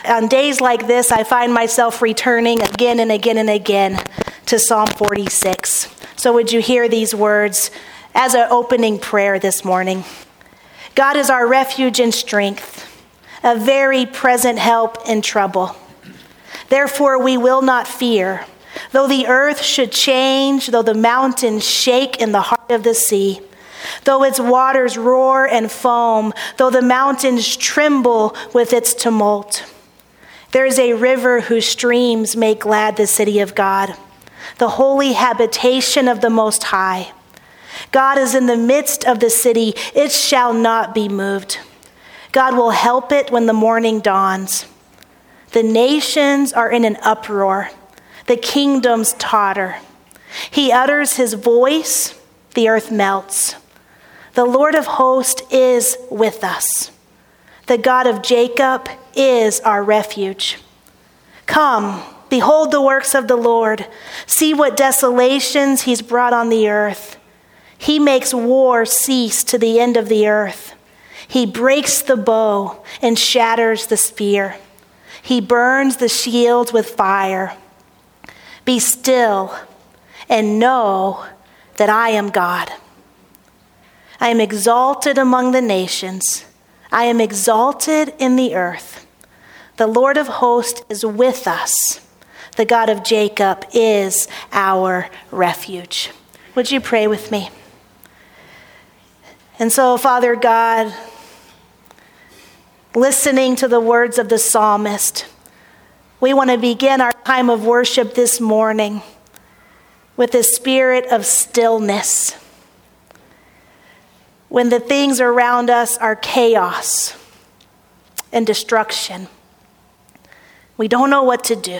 On days like this, I find myself returning again and again and again to Psalm 46. So would you hear these words as an opening prayer this morning? God is our refuge and strength, a very present help in trouble. Therefore we will not fear, though the earth should change, though the mountains shake in the heart of the sea, though its waters roar and foam, though the mountains tremble with its tumult. There is a river whose streams make glad the city of God, the holy habitation of the Most High. God is in the midst of the city, it shall not be moved. God will help it when the morning dawns. The nations are in an uproar, the kingdoms totter. He utters his voice, the earth melts. The Lord of hosts is with us. The God of Jacob is our refuge. Come, behold the works of the Lord. See what desolations he's brought on the earth. He makes war cease to the end of the earth. He breaks the bow and shatters the spear. He burns the shields with fire. Be still and know that I am God. I am exalted among the nations. I am exalted in the earth. The Lord of hosts is with us. The God of Jacob is our refuge. Would you pray with me? And so, Father God, listening to the words of the psalmist, we want to begin our time of worship this morning with a spirit of stillness. When the things around us are chaos and destruction, we don't know what to do.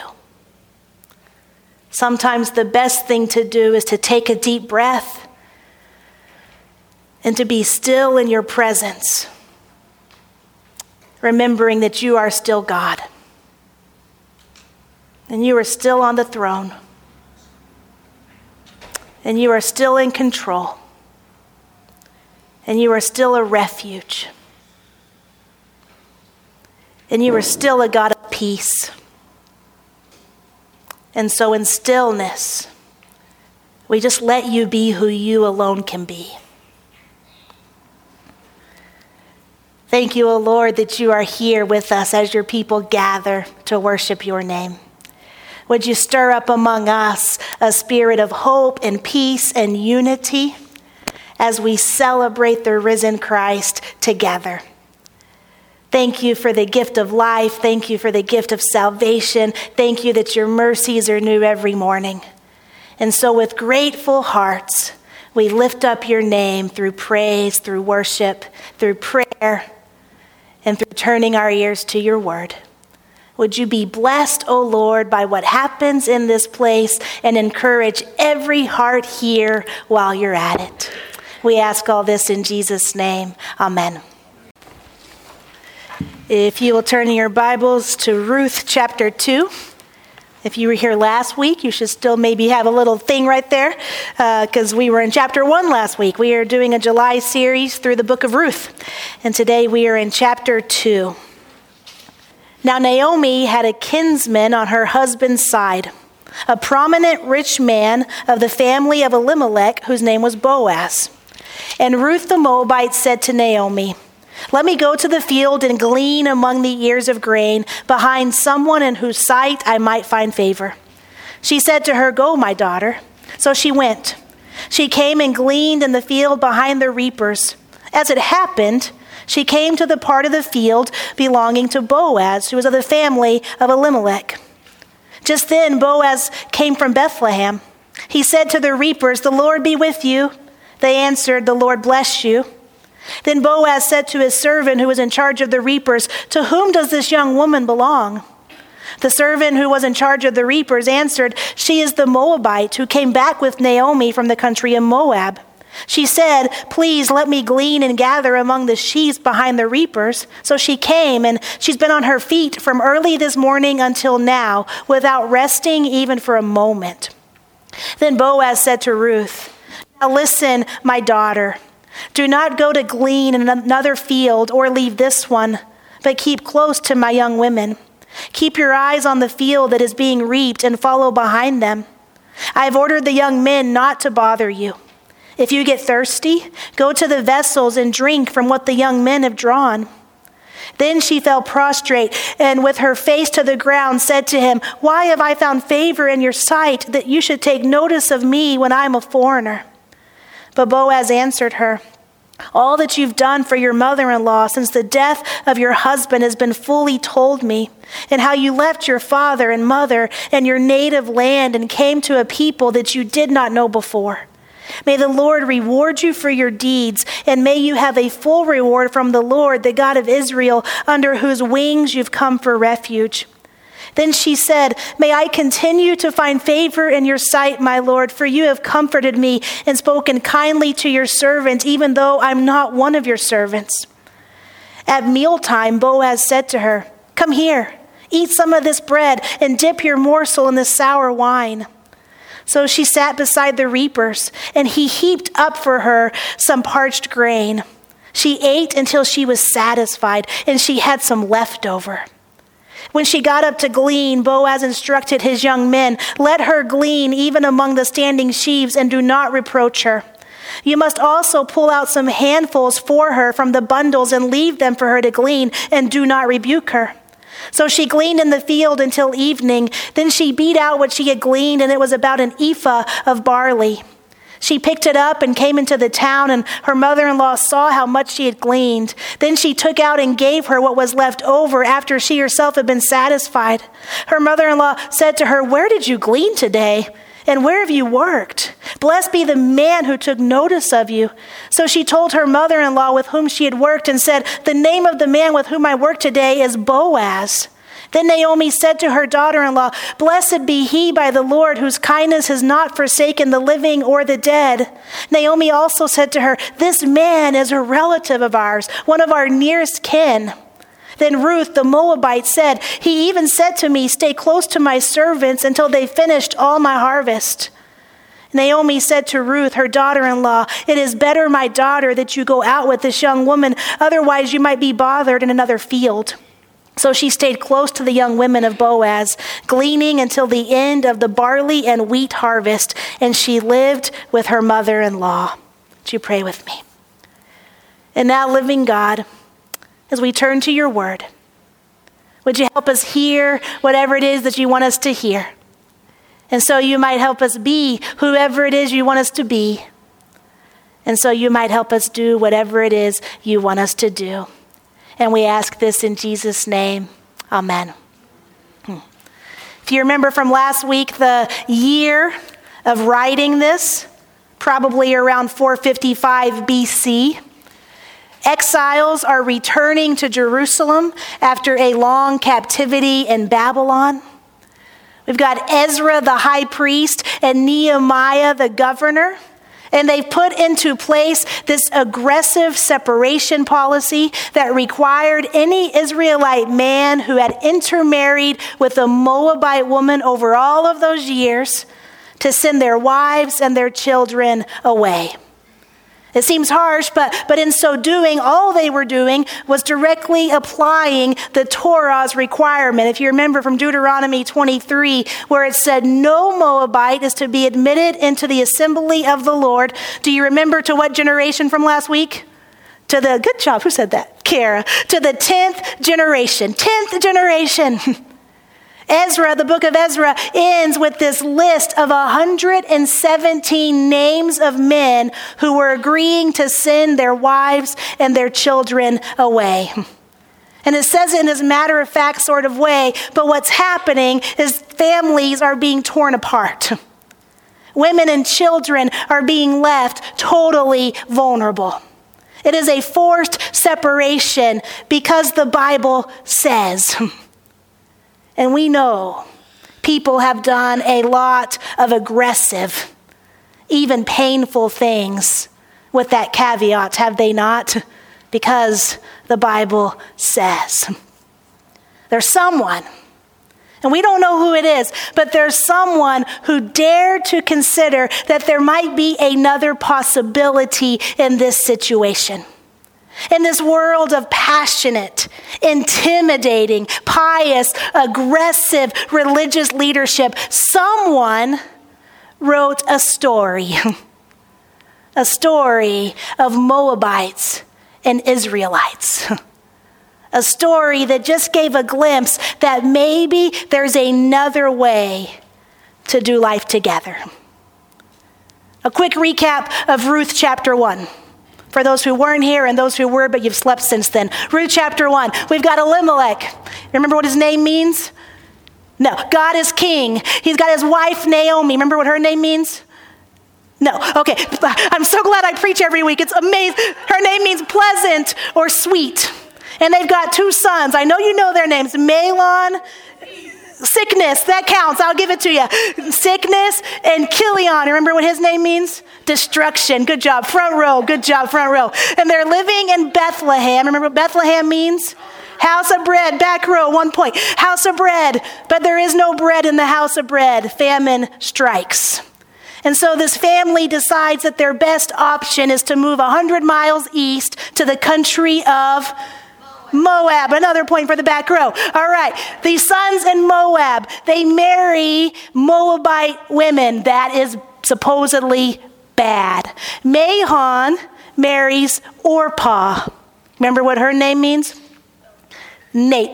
Sometimes the best thing to do is to take a deep breath and to be still in your presence, remembering that you are still God and you are still on the throne and you are still in control and you are still a refuge and you are still a God of peace. And so in stillness, we just let you be who you alone can be. Thank you, O Lord, that you are here with us as your people gather to worship your name. Would you stir up among us a spirit of hope and peace and unity as we celebrate the risen Christ together. Thank you for the gift of life. Thank you for the gift of salvation. Thank you that your mercies are new every morning. And so with grateful hearts, we lift up your name through praise, through worship, through prayer, and through turning our ears to your word. Would you be blessed, O Lord, by what happens in this place and encourage every heart here while you're at it. We ask all this in Jesus' name. Amen. If you will turn your Bibles to Ruth chapter 2. If you were here last week, you should still maybe have a little thing right there because we were in chapter 1 last week. We are doing a July series through the book of Ruth. And today we are in chapter 2. Now Naomi had a kinsman on her husband's side, a prominent rich man of the family of Elimelech whose name was Boaz. And Ruth the Moabite said to Naomi, "Let me go to the field and glean among the ears of grain behind someone in whose sight I might find favor." She said to her, "Go, my daughter." So she went. She came and gleaned in the field behind the reapers. As it happened, she came to the part of the field belonging to Boaz, who was of the family of Elimelech. Just then Boaz came from Bethlehem. He said to the reapers, "The Lord be with you." They answered, "The Lord bless you." Then Boaz said to his servant who was in charge of the reapers, "To whom does this young woman belong?" The servant who was in charge of the reapers answered, "She is the Moabite who came back with Naomi from the country of Moab. She said, 'Please let me glean and gather among the sheaves behind the reapers.' So she came, and she's been on her feet from early this morning until now, without resting even for a moment." Then Boaz said to Ruth, "Now listen, my daughter. Do not go to glean in another field or leave this one, but keep close to my young women. Keep your eyes on the field that is being reaped and follow behind them. I have ordered the young men not to bother you. If you get thirsty, go to the vessels and drink from what the young men have drawn." Then she fell prostrate and with her face to the ground said to him, "Why have I found favor in your sight that you should take notice of me when I am a foreigner?" But Boaz answered her, "All that you've done for your mother-in-law since the death of your husband has been fully told me, and how you left your father and mother and your native land and came to a people that you did not know before. May the Lord reward you for your deeds, and may you have a full reward from the Lord, the God of Israel, under whose wings you've come for refuge." Then she said, "May I continue to find favor in your sight, my Lord, for you have comforted me and spoken kindly to your servant, even though I'm not one of your servants." At mealtime, Boaz said to her, "Come here, eat some of this bread and dip your morsel in the sour wine." So she sat beside the reapers, and he heaped up for her some parched grain. She ate until she was satisfied, and she had some left over. When she got up to glean, Boaz instructed his young men, "Let her glean even among the standing sheaves, and do not reproach her. You must also pull out some handfuls for her from the bundles and leave them for her to glean, and do not rebuke her." So she gleaned in the field until evening. Then she beat out what she had gleaned, and it was about an ephah of barley. She picked it up and came into the town, and her mother-in-law saw how much she had gleaned. Then she took out and gave her what was left over after she herself had been satisfied. Her mother-in-law said to her, "Where did you glean today? And where have you worked? Blessed be the man who took notice of you." So she told her mother-in-law with whom she had worked and said, "The name of the man with whom I worked today is Boaz." Then Naomi said to her daughter-in-law, "Blessed be he by the Lord, whose kindness has not forsaken the living or the dead." Naomi also said to her, "This man is a relative of ours, one of our nearest kin." Then Ruth the Moabite said, "He even said to me, 'Stay close to my servants until they finished all my harvest.'" Naomi said to Ruth, her daughter-in-law, "It is better, my daughter, that you go out with this young woman, otherwise you might be bothered in another field." So she stayed close to the young women of Boaz, gleaning until the end of the barley and wheat harvest, and she lived with her mother-in-law. Would you pray with me? And now, living God, as we turn to your word, would you help us hear whatever it is that you want us to hear? And so you might help us be whoever it is you want us to be. And so you might help us do whatever it is you want us to do. And we ask this in Jesus' name. Amen. If you remember from last week, the year of writing this, probably around 455 BC, exiles are returning to Jerusalem after a long captivity in Babylon. We've got Ezra the high priest and Nehemiah the governor, and they've put into place this aggressive separation policy that required any Israelite man who had intermarried with a Moabite woman over all of those years to send their wives and their children away. It seems harsh, but in so doing, all they were doing was directly applying the Torah's requirement. If you remember from Deuteronomy 23, where it said, "No Moabite is to be admitted into the assembly of the Lord." Do you remember to what generation from last week? Good job, who said that? Kara. To the 10th generation. 10th generation. Ezra, the book of Ezra, ends with this list of 117 names of men who were agreeing to send their wives and their children away. And it says it in this matter-of-fact sort of way, but what's happening is families are being torn apart. Women and children are being left totally vulnerable. It is a forced separation because the Bible says. And we know people have done a lot of aggressive, even painful things with that caveat, have they not? Because the Bible says. There's someone, and we don't know who it is, but there's someone who dared to consider that there might be another possibility in this situation. In this world of passionate, intimidating, pious, aggressive religious leadership, someone wrote a story of Moabites and Israelites. A story that just gave a glimpse that maybe there's another way to do life together. A quick recap of Ruth chapter 1. For those who weren't here and those who were, but you've slept since then. Ruth chapter 1. We've got Elimelech. Remember what his name means? No. God is king. He's got his wife Naomi. Remember what her name means? No. Okay. I'm so glad I preach every week. It's amazing. Her name means pleasant or sweet. And they've got 2 sons. I know you know their names. Mahlon, sickness. That counts. I'll give it to you. Sickness and Chilion. Remember what his name means? Destruction. Good job. Front row. Good job. Front row. And they're living in Bethlehem. Remember what Bethlehem means? House of bread. Back row. 1 point. House of bread. But there is no bread in the house of bread. Famine strikes. And so this family decides that their best option is to move 100 miles east to the country of Moab. Another point for the back row. All right. These sons in Moab, they marry Moabite women. That is supposedly bad. Mahlon marries Orpah. Remember what her name means? Nape.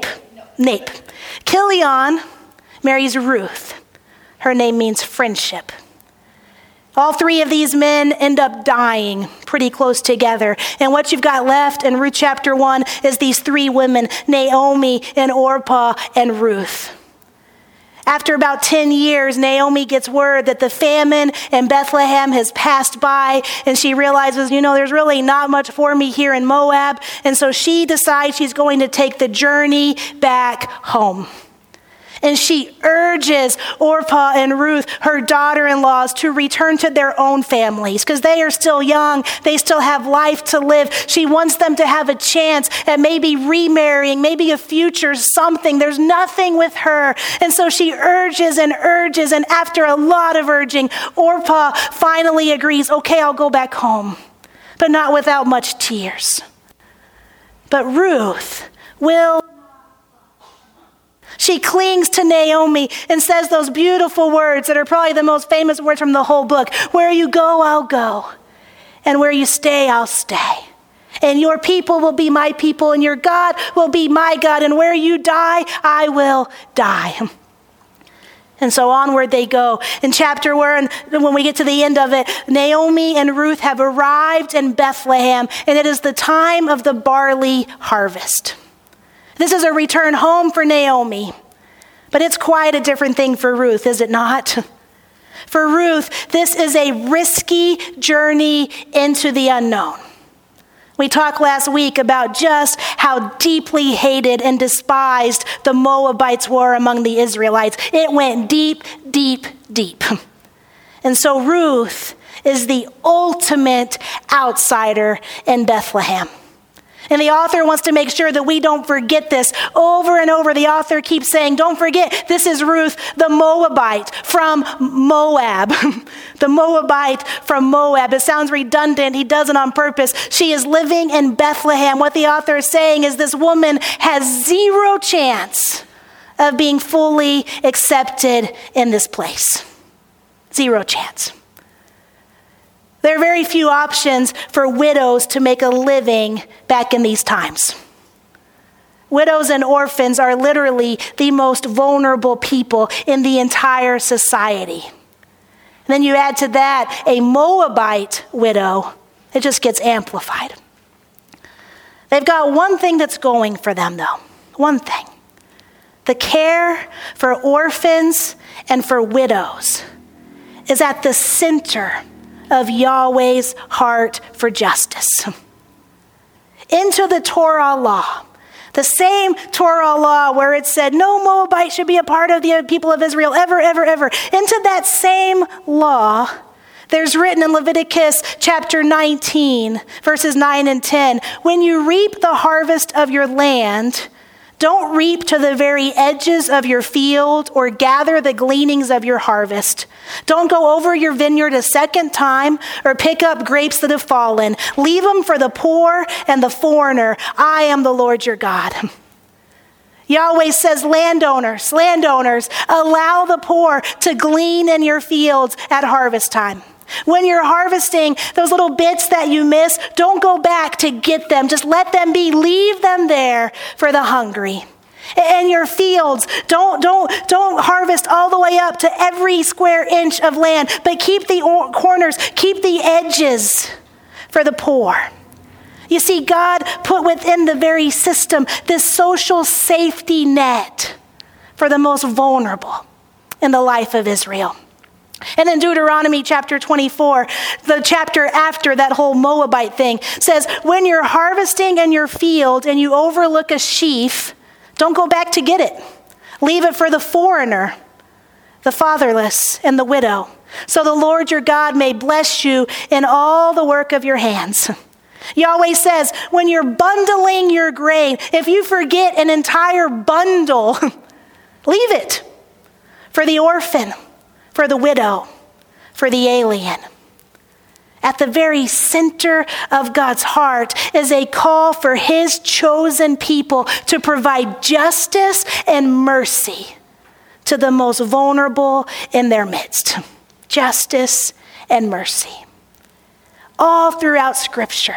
Chilion marries Ruth. Her name means friendship. All 3 of these men end up dying pretty close together. And what you've got left in Ruth chapter 1 is these 3 women, Naomi and Orpah and Ruth. After about 10 years, Naomi gets word that the famine in Bethlehem has passed by, and she realizes, there's really not much for me here in Moab. And so she decides she's going to take the journey back home. And she urges Orpah and Ruth, her daughter-in-laws, to return to their own families because they are still young. They still have life to live. She wants them to have a chance at maybe remarrying, maybe a future, something. There's nothing with her. And so she urges. And after a lot of urging, Orpah finally agrees, okay, I'll go back home, but not without much tears. But Ruth will. She clings to Naomi and says those beautiful words that are probably the most famous words from the whole book. Where you go, I'll go. And where you stay, I'll stay. And your people will be my people, and your God will be my God. And where you die, I will die. And so onward they go. In chapter 1, when we get to the end of it, Naomi and Ruth have arrived in Bethlehem, and it is the time of the barley harvest. This is a return home for Naomi, but it's quite a different thing for Ruth, is it not? For Ruth, this is a risky journey into the unknown. We talked last week about just how deeply hated and despised the Moabites were among the Israelites. It went deep, deep, deep. And so Ruth is the ultimate outsider in Bethlehem. And the author wants to make sure that we don't forget this. Over and over, the author keeps saying, don't forget, this is Ruth, the Moabite from Moab. The Moabite from Moab. It sounds redundant. He does it on purpose. She is living in Bethlehem. What the author is saying is this woman has 0 chance of being fully accepted in this place. 0 chance. There are very few options for widows to make a living back in these times. Widows and orphans are literally the most vulnerable people in the entire society. And then you add to that a Moabite widow, it just gets amplified. They've got one thing that's going for them, though. One thing. The care for orphans and for widows is at the center of Yahweh's heart for justice. Into the Torah law, the same Torah law where it said no Moabite should be a part of the people of Israel ever, ever, ever. Into that same law, there's written in Leviticus chapter 19, verses 9 and 10, when you reap the harvest of your land, Don't reap to the very edges of your field or gather the gleanings of your harvest. Don't go over your vineyard a second time or pick up grapes that have fallen. Leave them for the poor and the foreigner. I am the Lord your God. Yahweh says, landowners, allow the poor to glean in your fields at harvest time. When you're harvesting those little bits that you miss, don't go back to get them. Just let them be. Leave them there for the hungry. In your fields, don't harvest all the way up to every square inch of land, but keep the corners, keep the edges for the poor. You see, God put within the very system this social safety net for the most vulnerable in the life of Israel. And in Deuteronomy chapter 24, the chapter after that whole Moabite thing, says, when you're harvesting in your field and you overlook a sheaf, don't go back to get it. Leave it for the foreigner, the fatherless, and the widow, so the Lord your God may bless you in all the work of your hands. Yahweh says, when you're bundling your grain, if you forget an entire bundle, leave it for the orphan, for the widow, for the alien. At the very center of God's heart is a call for his chosen people to provide justice and mercy to the most vulnerable in their midst. Justice and mercy. All throughout Scripture,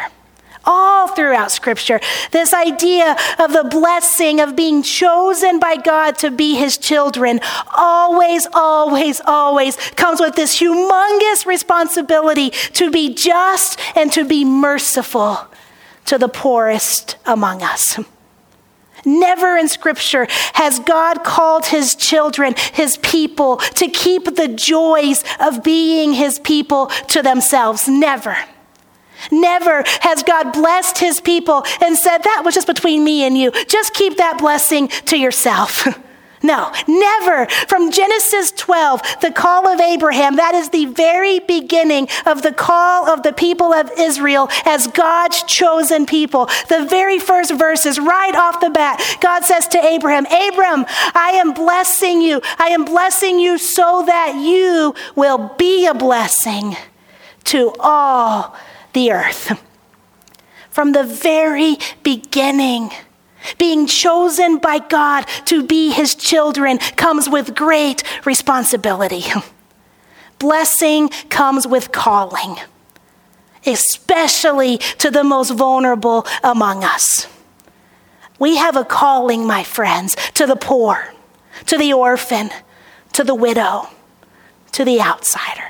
this idea of the blessing of being chosen by God to be his children always comes with this humongous responsibility to be just and to be merciful to the poorest among us. Never in Scripture has God called his children, his people, to keep the joys of being his people to themselves. Never. Never has God blessed his people and said, that was just between me and you. Just keep that blessing to yourself. No, never. From Genesis 12, the call of Abraham, that is the very beginning of the call of the people of Israel as God's chosen people. The very first verses, right off the bat, God says to Abraham, Abram, I am blessing you. I am blessing you so that you will be a blessing to all the earth. From the very beginning, being chosen by God to be his children comes with great responsibility. Blessing comes with calling, especially to the most vulnerable among us. We have a calling, my friends, to the poor, to the orphan, to the widow, to the outsider.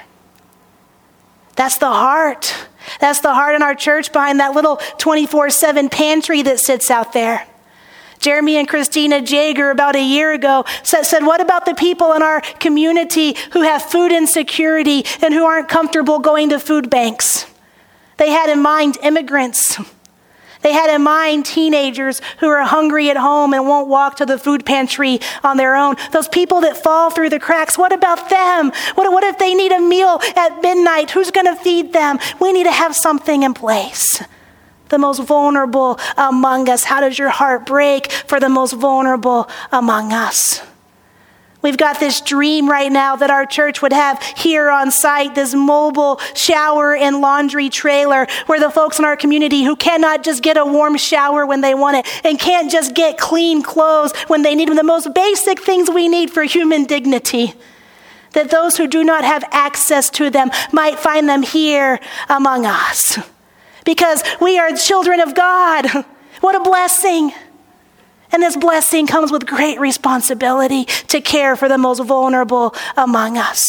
That's the heart. That's the heart in our church behind that little 24/7 pantry that sits out there. Jeremy and Christina Jager about a year ago said, what about the people in our community who have food insecurity and who aren't comfortable going to food banks? They had in mind immigrants. They had in mind teenagers who are hungry at home and won't walk to the food pantry on their own. Those people that fall through the cracks, what about them? What if they need a meal at midnight? Who's going to feed them? We need to have something in place. The most vulnerable among us. How does your heart break for the most vulnerable among us? We've got this dream right now that our church would have here on site, this mobile shower and laundry trailer where the folks in our community who cannot just get a warm shower when they want it and can't just get clean clothes when they need them, the most basic things we need for human dignity, that those who do not have access to them might find them here among us. Because we are children of God. What a blessing. And this blessing comes with great responsibility to care for the most vulnerable among us.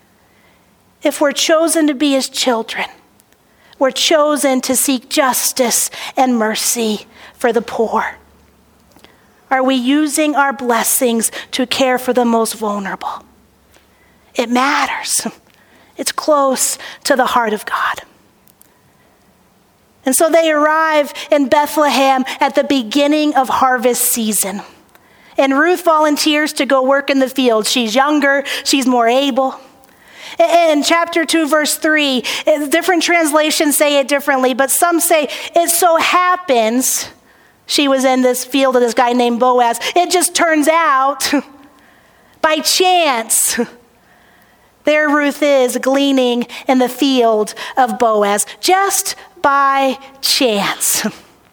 If we're chosen to be his children, we're chosen to seek justice and mercy for the poor. Are we using our blessings to care for the most vulnerable? It matters. It's close to the heart of God. And so they arrive in Bethlehem at the beginning of harvest season. And Ruth volunteers to go work in the field. She's younger, she's more able. In chapter 2, verse 3, different translations say it differently, but some say, it so happens she was in this field of this guy named Boaz. It just turns out, by chance, there Ruth is gleaning in the field of Boaz, just by chance.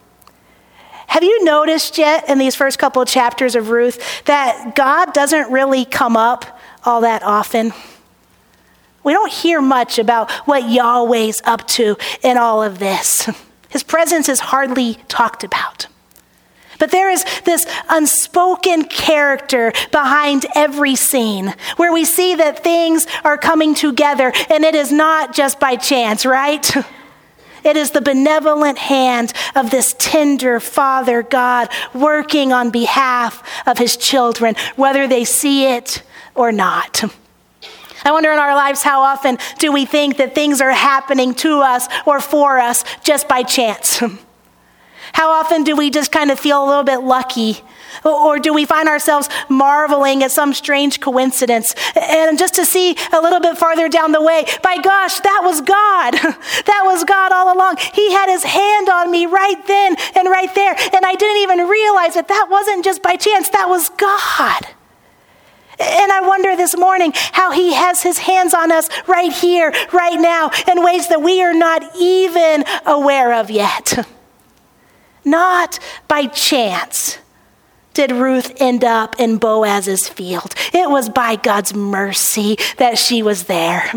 Have you noticed yet in these first couple of chapters of Ruth that God doesn't really come up all that often? We don't hear much about what Yahweh's up to in all of this. His presence is hardly talked about. But there is this unspoken character behind every scene where we see that things are coming together, and it is not just by chance, right? It is the benevolent hand of this tender Father God working on behalf of his children, whether they see it or not. I wonder in our lives, how often do we think that things are happening to us or for us just by chance? How often do we just kind of feel a little bit lucky? Or do we find ourselves marveling at some strange coincidence? And just to see a little bit farther down the way, by gosh, that was God. That was God all along. He had his hand on me right then and right there. And I didn't even realize that that wasn't just by chance. That was God. And I wonder this morning how he has his hands on us right here, right now, in ways that we are not even aware of yet. Not by chance did Ruth end up in Boaz's field. It was by God's mercy that she was there.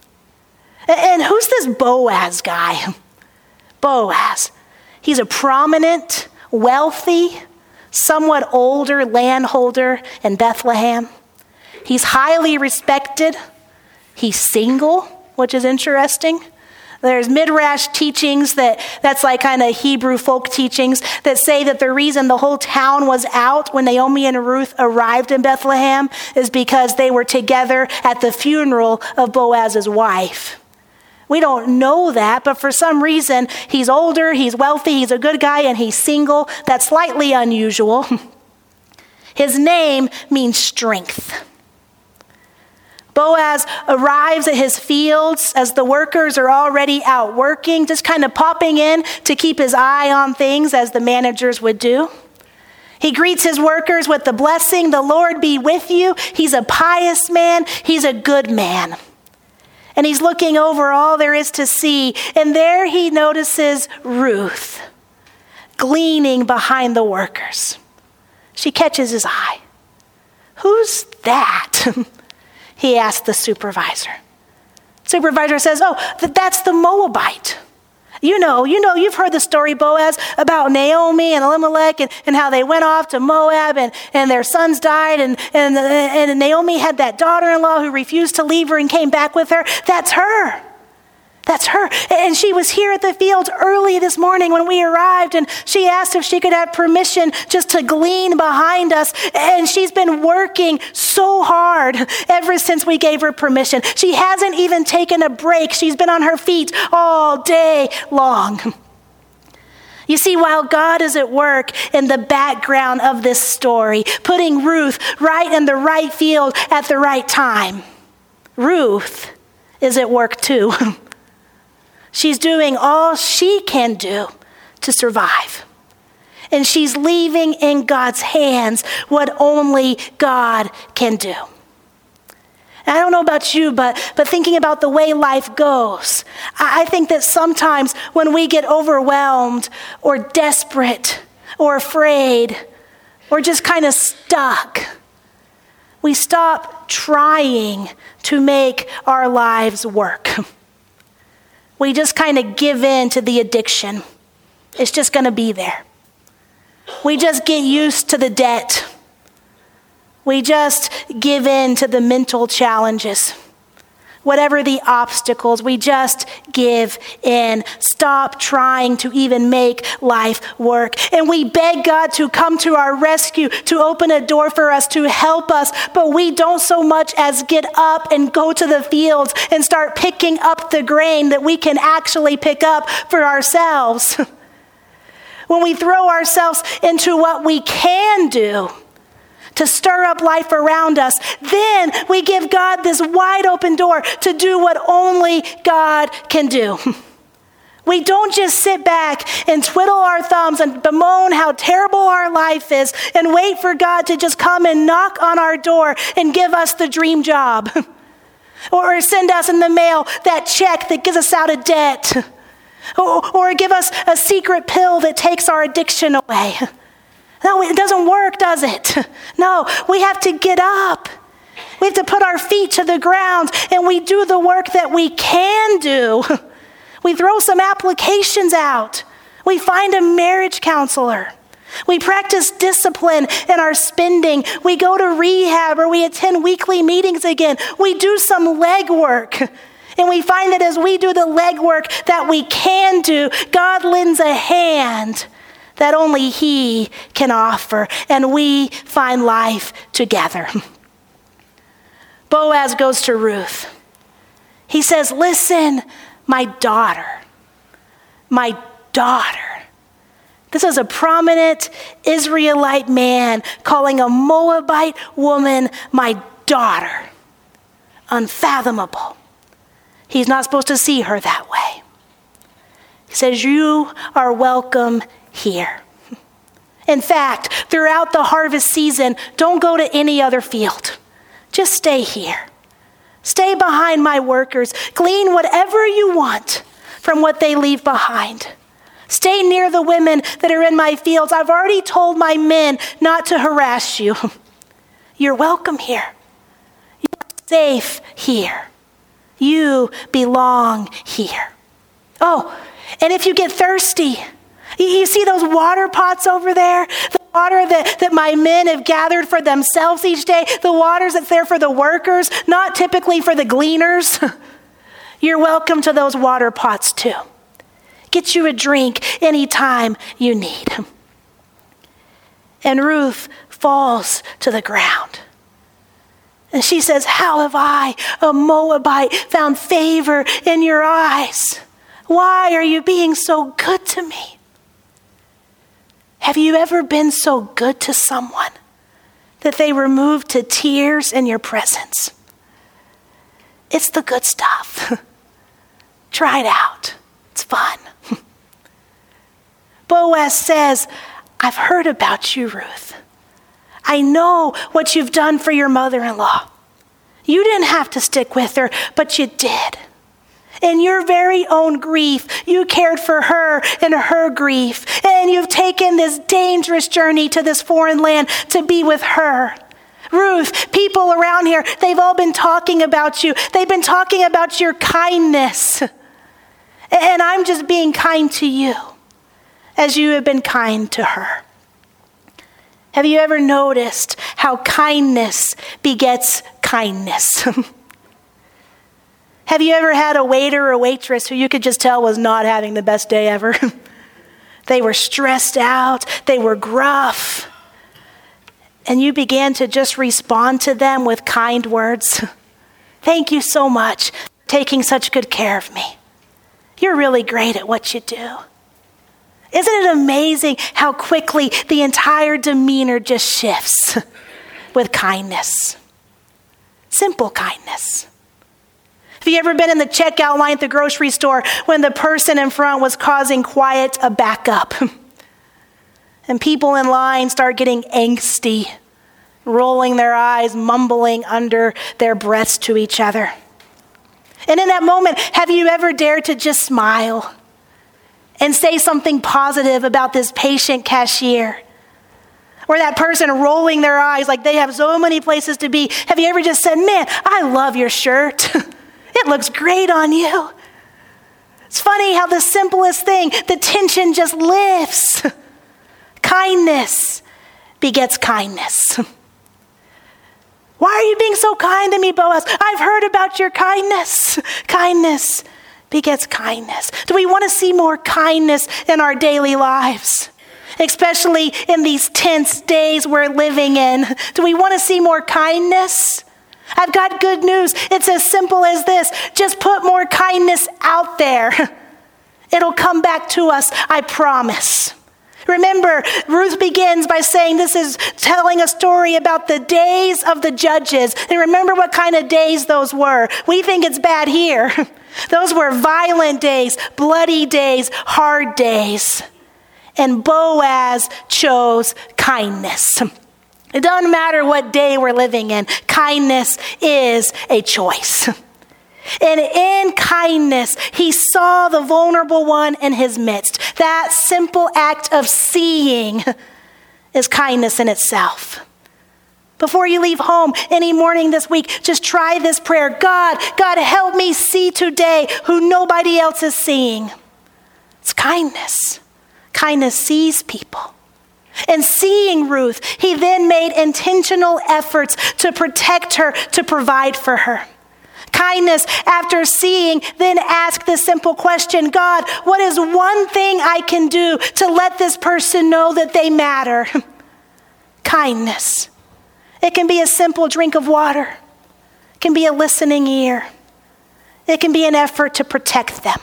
And who's this Boaz guy? Boaz. He's a prominent, wealthy, somewhat older landholder in Bethlehem. He's highly respected. He's single, which is interesting. There's midrash teachings that's like kind of Hebrew folk teachings that say that the reason the whole town was out when Naomi and Ruth arrived in Bethlehem is because they were together at the funeral of Boaz's wife. We don't know that, but for some reason, he's older, he's wealthy, he's a good guy, and he's single. That's slightly unusual. His name means strength. Boaz arrives at his fields as the workers are already out working, just kind of popping in to keep his eye on things as the managers would do. He greets his workers with the blessing, "The Lord be with you." He's a pious man. He's a good man. And he's looking over all there is to see. And there he notices Ruth gleaning behind the workers. She catches his eye. "Who's that?" he asked the supervisor. Supervisor says, "Oh, that's the Moabite. You know, you've heard the story, Boaz, about Naomi and Elimelech and how they went off to Moab and their sons died and Naomi had that daughter-in-law who refused to leave her and came back with her. That's her. That's her. And she was here at the fields early this morning when we arrived, and she asked if she could have permission just to glean behind us. And she's been working so hard ever since we gave her permission. She hasn't even taken a break. She's been on her feet all day long." You see, while God is at work in the background of this story, putting Ruth right in the right field at the right time, Ruth is at work too. She's doing all she can do to survive. And she's leaving in God's hands what only God can do. And I don't know about you, but thinking about the way life goes, I think that sometimes when we get overwhelmed or desperate or afraid or just kind of stuck, we stop trying to make our lives work. We just kind of give in to the addiction. It's just going to be there. We just get used to the debt. We just give in to the mental challenges. Whatever the obstacles, we just give in. Stop trying to even make life work. And we beg God to come to our rescue, to open a door for us, to help us. But we don't so much as get up and go to the fields and start picking up the grain that we can actually pick up for ourselves. When we throw ourselves into what we can do to stir up life around us, then we give God this wide open door to do what only God can do. We don't just sit back and twiddle our thumbs and bemoan how terrible our life is and wait for God to just come and knock on our door and give us the dream job. Or send us in the mail that check that gets us out of debt. Or give us a secret pill that takes our addiction away. No, it doesn't work, does it? No, we have to get up. We have to put our feet to the ground and we do the work that we can do. We throw some applications out. We find a marriage counselor. We practice discipline in our spending. We go to rehab or we attend weekly meetings again. We do some legwork. And we find that as we do the legwork that we can do, God lends a hand that only He can offer. And we find life together. Boaz goes to Ruth. He says, listen, my daughter. This is a prominent Israelite man calling a Moabite woman my daughter. Unfathomable. He's not supposed to see her that way. He says, you are welcome here. In fact, throughout the harvest season, don't go to any other field. Just stay here. Stay behind my workers. Glean whatever you want from what they leave behind. Stay near the women that are in my fields. I've already told my men not to harass you. You're welcome here. You're safe here. You belong here. Oh, and if you get thirsty, you see those water pots over there? The water that my men have gathered for themselves each day. The waters that's there for the workers, not typically for the gleaners. You're welcome to those water pots too. Get you a drink anytime you need. And Ruth falls to the ground. And she says, how have I, a Moabite, found favor in your eyes? Why are you being so good to me? Have you ever been so good to someone that they were moved to tears in your presence? It's the good stuff. Try it out. It's fun. Boaz says, I've heard about you, Ruth. I know what you've done for your mother-in-law. You didn't have to stick with her, but you did. In your very own grief, you cared for her in her grief. And you've taken this dangerous journey to this foreign land to be with her. Ruth, people around here, they've all been talking about you. They've been talking about your kindness. And I'm just being kind to you as you have been kind to her. Have you ever noticed how kindness begets kindness? Have you ever had a waiter or waitress who you could just tell was not having the best day ever? They were stressed out. They were gruff. And you began to just respond to them with kind words. Thank you so much for taking such good care of me. You're really great at what you do. Isn't it amazing how quickly the entire demeanor just shifts with kindness? Simple kindness. Have you ever been in the checkout line at the grocery store when the person in front was causing quite a backup? And people in line start getting angsty, rolling their eyes, mumbling under their breaths to each other. And in that moment, have you ever dared to just smile and say something positive about this patient cashier? Or that person rolling their eyes like they have so many places to be. Have you ever just said, man, I love your shirt. It looks great on you. It's funny how the simplest thing, the tension just lifts. Kindness begets kindness. Why are you being so kind to me, Boaz? I've heard about your kindness. Kindness begets kindness. Do we want to see more kindness in our daily lives? Especially in these tense days we're living in. Do we want to see more kindness? I've got good news. It's as simple as this. Just put more kindness out there. It'll come back to us, I promise. Remember, Ruth begins by saying this is telling a story about the days of the judges. And remember what kind of days those were. We think it's bad here. Those were violent days, bloody days, hard days. And Boaz chose kindness. It doesn't matter what day we're living in. Kindness is a choice. And in kindness, he saw the vulnerable one in his midst. That simple act of seeing is kindness in itself. Before you leave home any morning this week, just try this prayer. God, help me see today who nobody else is seeing. It's kindness. Kindness sees people. And seeing Ruth, he then made intentional efforts to protect her, to provide for her. Kindness, after seeing, then ask this simple question, God, what is one thing I can do to let this person know that they matter? Kindness. It can be a simple drink of water. It can be a listening ear. It can be an effort to protect them.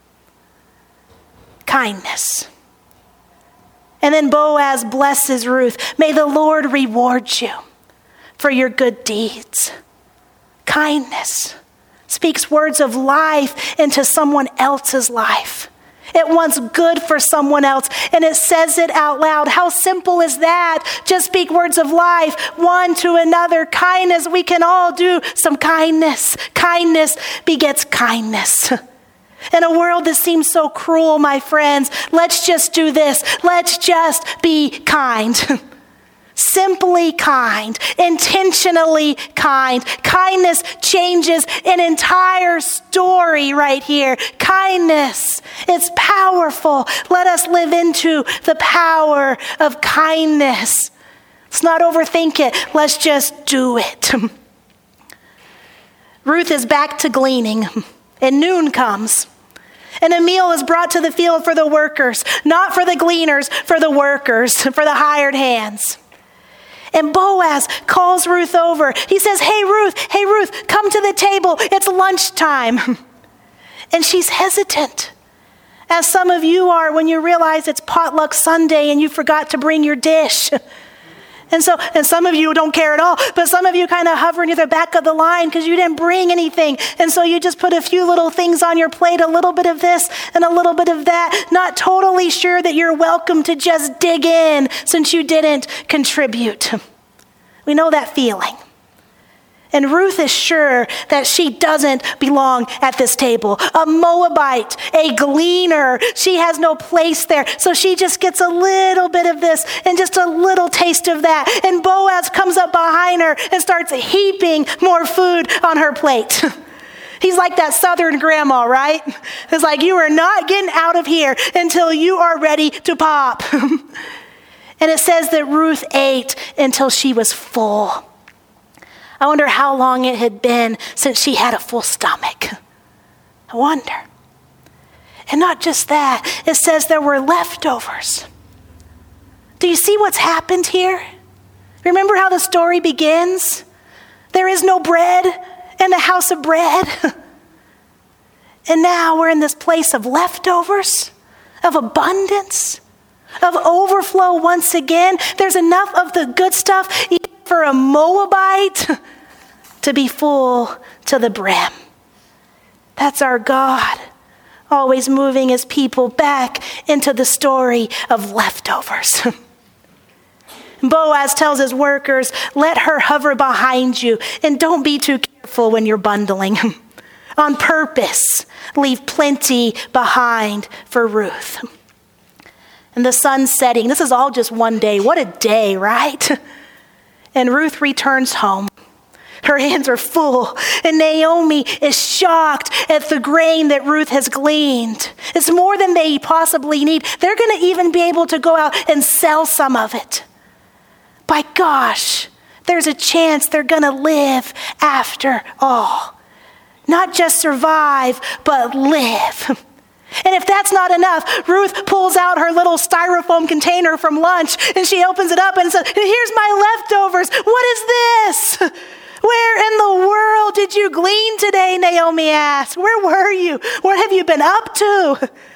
Kindness. And then Boaz blesses Ruth. May the Lord reward you for your good deeds. Kindness speaks words of life into someone else's life. It wants good for someone else, and it says it out loud. How simple is that? Just speak words of life, one to another. Kindness, we can all do some kindness. Kindness begets kindness. In a world that seems so cruel, my friends, let's just do this. Let's just be kind. Simply kind, intentionally kind. Kindness changes an entire story right here. Kindness, it's powerful. Let us live into the power of kindness. Let's not overthink it. Let's just do it. Ruth is back to gleaning, and noon comes. And a meal is brought to the field for the workers, not for the gleaners, for the workers, for the hired hands. And Boaz calls Ruth over. He says, hey Ruth, come to the table. It's lunchtime. And she's hesitant, as some of you are when you realize it's potluck Sunday and you forgot to bring your dish. And some of you don't care at all, but some of you kind of hover near the back of the line because you didn't bring anything. And so you just put a few little things on your plate, a little bit of this and a little bit of that, not totally sure that you're welcome to just dig in since you didn't contribute. We know that feeling. And Ruth is sure that she doesn't belong at this table. A Moabite, a gleaner, she has no place there. So she just gets a little bit of this and just a little taste of that. And Boaz comes up behind her and starts heaping more food on her plate. He's like that Southern grandma, right? It's like, you are not getting out of here until you are ready to pop. And it says that Ruth ate until she was full. I wonder how long it had been since she had a full stomach. I wonder. And not just that, it says there were leftovers. Do you see what's happened here? Remember how the story begins? There is no bread in the house of bread. And now we're in this place of leftovers, of abundance, of overflow once again. There's enough of the good stuff even for a Moabite to be full to the brim. That's our God, always moving his people back into the story of leftovers. Boaz tells his workers, let her hover behind you and don't be too careful when you're bundling. On purpose, leave plenty behind for Ruth. And the sun's setting. This is all just one day. What a day, right? And Ruth returns home. Her hands are full, and Naomi is shocked at the grain that Ruth has gleaned. It's more than they possibly need. They're going to even be able to go out and sell some of it. By gosh, there's a chance they're going to live after all. Not just survive, but live. And if that's not enough, Ruth pulls out her little styrofoam container from lunch and she opens it up and says, here's my leftovers. What is this? Where in the world did you glean today? Naomi asked. Where were you? What have you been up to?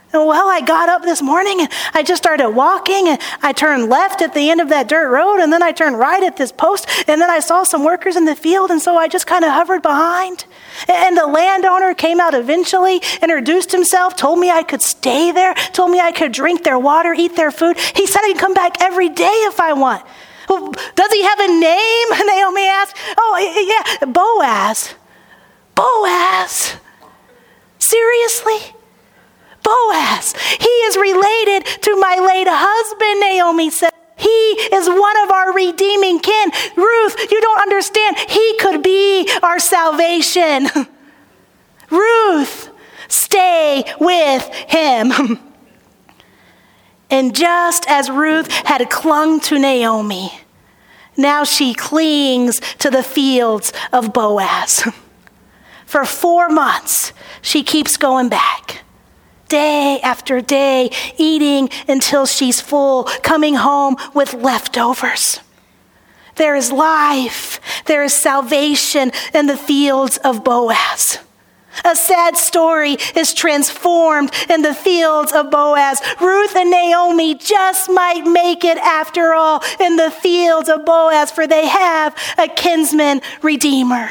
And well, I got up this morning and I just started walking and I turned left at the end of that dirt road and then I turned right at this post and then I saw some workers in the field and so I just kind of hovered behind. And the landowner came out eventually, introduced himself, told me I could stay there, told me I could drink their water, eat their food. He said I can come back every day if I want. Well, does he have a name? Naomi asked. Oh, yeah, Boaz. Boaz. Seriously? Boaz. He is related to my late husband, Naomi said. He is one of our redeeming kin. Ruth, you don't understand. He could be our salvation. Ruth, stay with him. And just as Ruth had clung to Naomi, now she clings to the fields of Boaz. For 4 months, she keeps going back. Day after day, eating until she's full, coming home with leftovers. There is life, there is salvation in the fields of Boaz. A sad story is transformed in the fields of Boaz. Ruth and Naomi just might make it after all in the fields of Boaz, for they have a kinsman redeemer.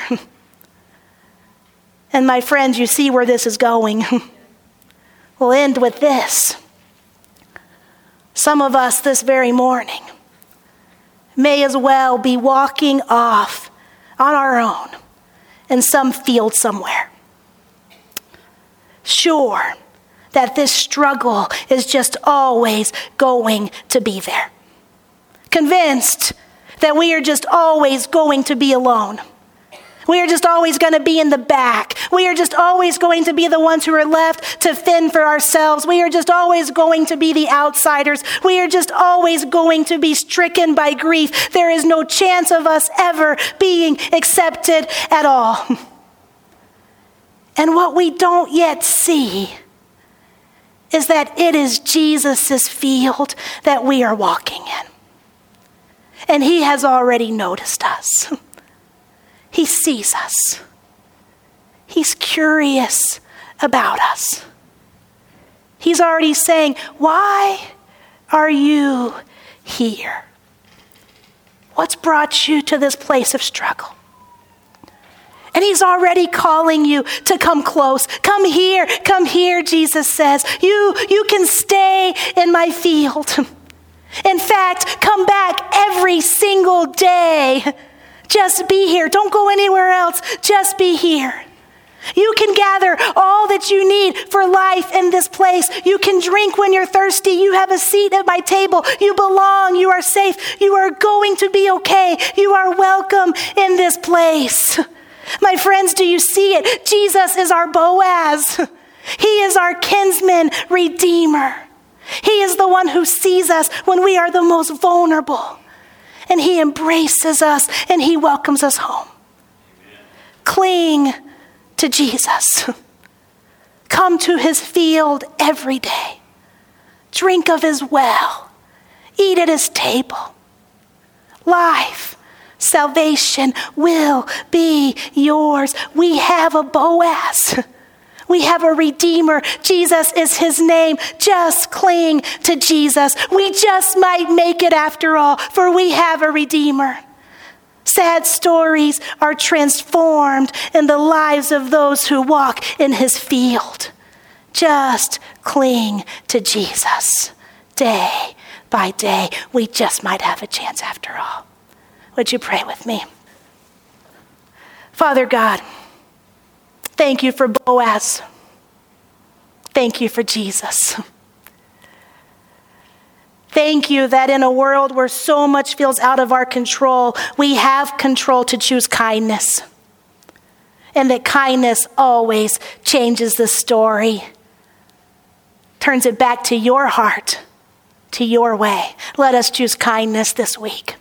And my friends, you see where this is going. We'll end with this. Some of us this very morning may as well be walking off on our own in some field somewhere. Sure that this struggle is just always going to be there. Convinced that we are just always going to be alone. We are just always going to be in the back. We are just always going to be the ones who are left to fend for ourselves. We are just always going to be the outsiders. We are just always going to be stricken by grief. There is no chance of us ever being accepted at all. And what we don't yet see is that it is Jesus' field that we are walking in. And he has already noticed us. He sees us. He's curious about us. He's already saying, why are you here? What's brought you to this place of struggle? And he's already calling you to come close. Come here, Jesus says. You can stay in my field. In fact, come back every single day. Just be here. Don't go anywhere else. Just be here. You can gather all that you need for life in this place. You can drink when you're thirsty. You have a seat at my table. You belong. You are safe. You are going to be okay. You are welcome in this place. My friends, do you see it? Jesus is our Boaz. He is our kinsman redeemer. He is the one who sees us when we are the most vulnerable. And he embraces us and he welcomes us home. Amen. Cling to Jesus. Come to his field every day. Drink of his well. Eat at his table. Life, salvation will be yours. We have a Boaz. We have a Redeemer. Jesus is his name. Just cling to Jesus. We just might make it after all, for we have a Redeemer. Sad stories are transformed in the lives of those who walk in his field. Just cling to Jesus. Day by day, we just might have a chance after all. Would you pray with me? Father God, thank you for Boaz. Thank you for Jesus. Thank you that in a world where so much feels out of our control, we have control to choose kindness. And that kindness always changes the story. Turns it back to your heart, to your way. Let us choose kindness this week.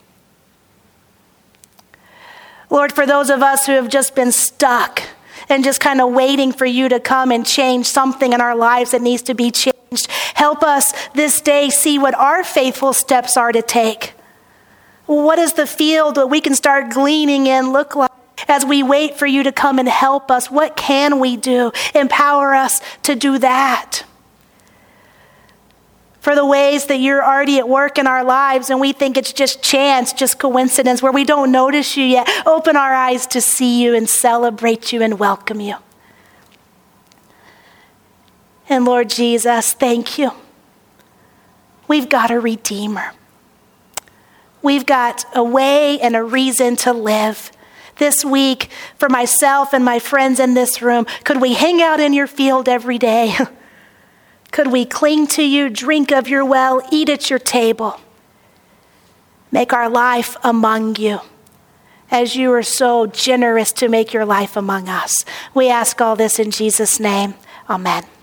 Lord, for those of us who have just been stuck and just kind of waiting for you to come and change something in our lives that needs to be changed, help us this day see what our faithful steps are to take. What does the field that we can start gleaning in look like as we wait for you to come and help us? What can we do? Empower us to do that. for the ways that you're already at work in our lives and we think it's just chance, just coincidence, where we don't notice you yet. Open our eyes to see you and celebrate you and welcome you. And Lord Jesus, thank you. We've got a Redeemer. We've got a way and a reason to live. This week, for myself and my friends in this room, could we hang out in your field every day? Could we cling to you, drink of your well, eat at your table? Make our life among you, as you are so generous to make your life among us. We ask all this in Jesus' name. Amen.